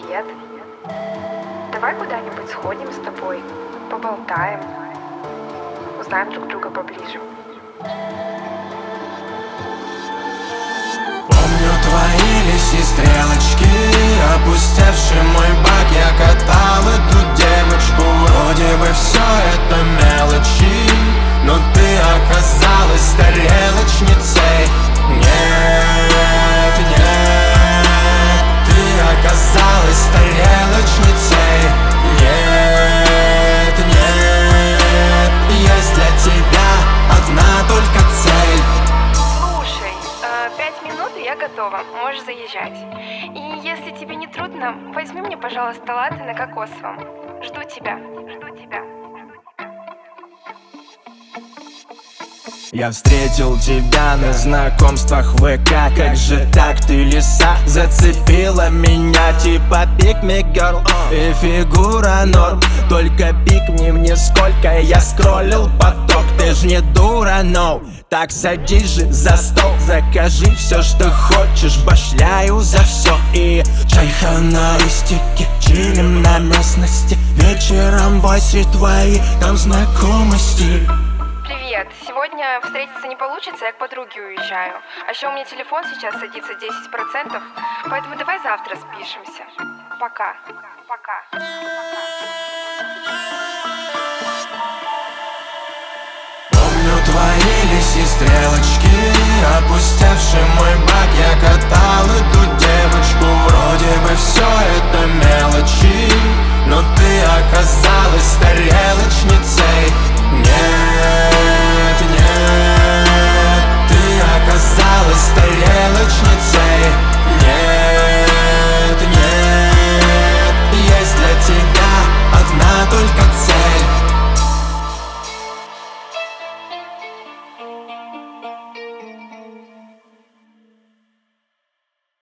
Привет. Давай куда-нибудь сходим с тобой, поболтаем, узнаем друг друга поближе. Помню твои лиси стрелочки, опустевший мой бак. Я катал эту девочку, вроде бы все это мелочи, но ты оказалась тарелочницей. Нет, нет, ты оказалась тарелочницей. Нет, нет, есть для тебя одна только цель. Слушай, 5 минут и я готова, можешь заезжать. И если тебе не трудно, возьми мне, пожалуйста, латте на кокосовом. Жду тебя. Я встретил тебя на знакомствах в ВК. Как же так, ты лиса, зацепила меня. Типа pick me girl, и фигура норм. Только пикни мне сколько я скроллил поток. Ты ж не дура, no. Так садись же за стол, закажи все, что хочешь. Башляю за все и чайхана и стики. Чилим на местности, вечером бойся твои там знакомости. Привет, сегодня встретиться не получится, я к подруге уезжаю. А еще у меня телефон сейчас садится 10%, поэтому давай завтра спишемся. Пока. Помню твои лиси стрелочки, опустевший мой бак. Я катал